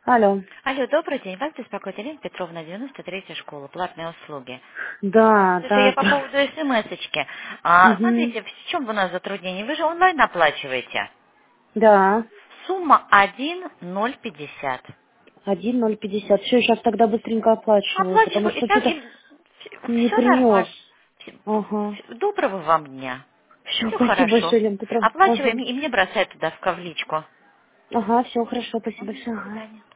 Алло. Алло, добрый день. Вас беспокоит Елена Петровна, 93-я школа, платные услуги. Да, Слушай, да, я по да. поводу смс-очки. Угу. Смотрите, в чем у нас затруднение? Вы же онлайн оплачиваете. Да. Сумма 1,050. 1,050. Все, сейчас тогда быстренько оплачиваю, потому Оплачиваю, и что так, что-то и не все принес. нормально. Ага. Доброго вам дня. Все, Все спасибо хорошо. большое, Лена Петровна. Оплачиваем, Ага. и мне бросай туда в ковличку. Ага, все хорошо, спасибо Мгм, большое. до Ага. свидания.